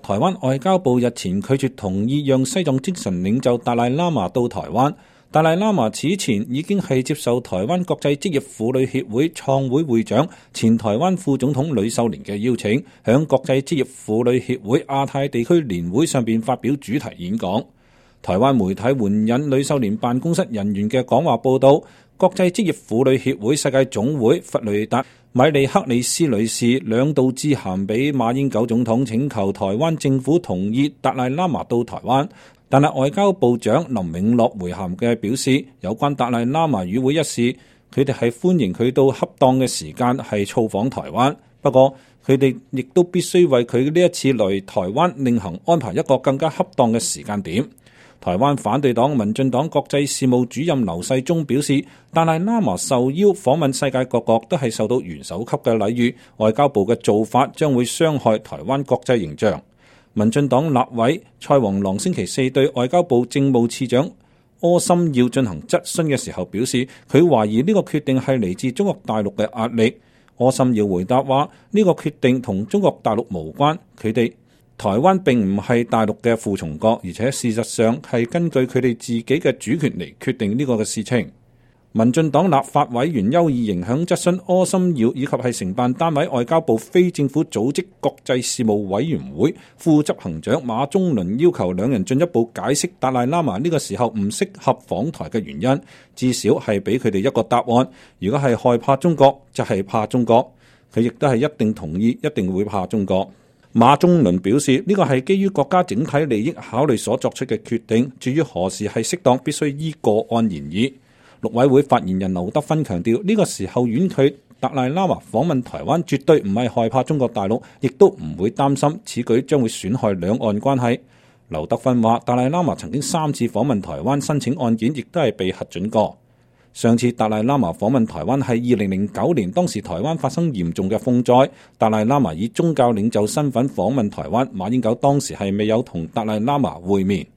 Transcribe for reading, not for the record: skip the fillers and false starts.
台灣外交部日前拒絕同意讓西藏精神領袖達賴喇嘛到台灣。達賴喇嘛此前已經係接受台灣國際職業婦女協會創會會長、前台灣副總統呂秀蓮嘅邀請，響國際職業婦女協會亞太地區年會上邊發表主題演講。台灣媒體援引呂秀蓮辦公室人員嘅講話報道，國際職業婦女協會世界總會弗雷達米利克里斯女士兩度致函俾馬英九總統，請求台灣政府同意達賴喇嘛到台灣。但係外交部長林永樂回函嘅表示，有關達賴喇嘛與會一事，佢哋係歡迎佢到恰當嘅時間係造訪台灣，不過佢哋亦都必須為佢呢一次來台灣另行安排一個更加恰當嘅時間點。台灣反對黨民進黨國際事務主任劉世忠表示，達賴喇嘛受邀訪問世界各國都係受到元首級嘅禮遇，外交部嘅做法將會傷害台灣國際形象。民進黨立委蔡黃郎星期四對外交部政務次長柯心耀進行質詢嘅時候表示，佢懷疑呢個決定係嚟自中國大陸嘅壓力。柯心耀回答話，呢個決定同中國大陸無關，佢哋台灣並唔係大陸嘅附從國，而且事實上係根據佢哋自己嘅主權嚟決定呢個嘅事情。民進黨立法委員邱義瑩響質詢柯心耀以及係承辦單位外交部非政府組織國際事務委員會副執行長馬忠倫，要求兩人進一步解釋達賴喇嘛呢個時候唔適合訪台嘅原因，至少係俾佢哋一個答案。如果係害怕中國，就係怕中國。佢亦都係一定同意，一定會怕中國。馬忠倫表示，呢個係基於國家整體利益考慮所作出嘅決定，至於何時係適當，必須依個案言議。陸委會發言人劉德芬強調，呢個時候婉拒達賴喇嘛訪問台灣，絕對唔係害怕中國大陸，亦都唔會擔心此舉將會損害兩岸關係。劉德芬話，達賴喇嘛曾經3次訪問台灣，申請案件亦都係被核准過。上次達賴喇嘛訪問台灣係2009年，當時台灣發生嚴重嘅風災，達賴喇嘛以宗教領袖身份訪問台灣，馬英九當時係未有同達賴喇嘛會面。